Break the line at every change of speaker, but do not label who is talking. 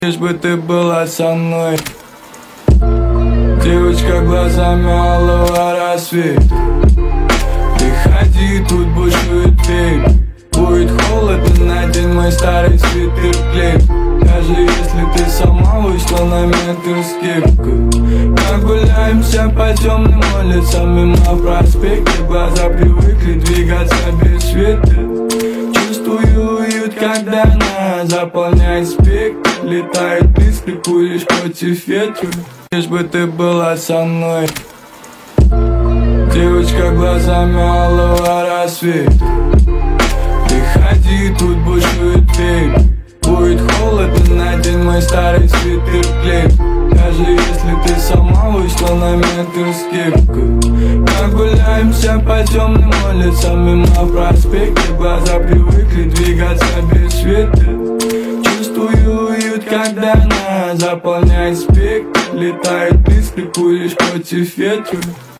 Лишь бы ты была со мной. Девочка глазами алого рассвета. Приходи, тут бушует ветер. Будет холодно, надень мой старый свитер клейк. Даже если ты сама вышла на метр с кепкой. Прогуляемся по темным улицам мимо проспекта. Глаза привыкли двигаться без света. Чувствую уют, когда она заполняет спектр. Летает близко, куришь против ветра. Лишь бы ты была со мной. Девочка глазами алого рассвета. Приходи, тут бушует ветер. Будет холодно, надень мой старый свитер клейк. Даже если ты сама вышла на метр с кепкой. Прогуляемся по темным улицам мимо проспекта. Глаза привыкли двигаться без света. Чувствую уют, когда она заполняет спектр. Летает близко, куришь против ветра.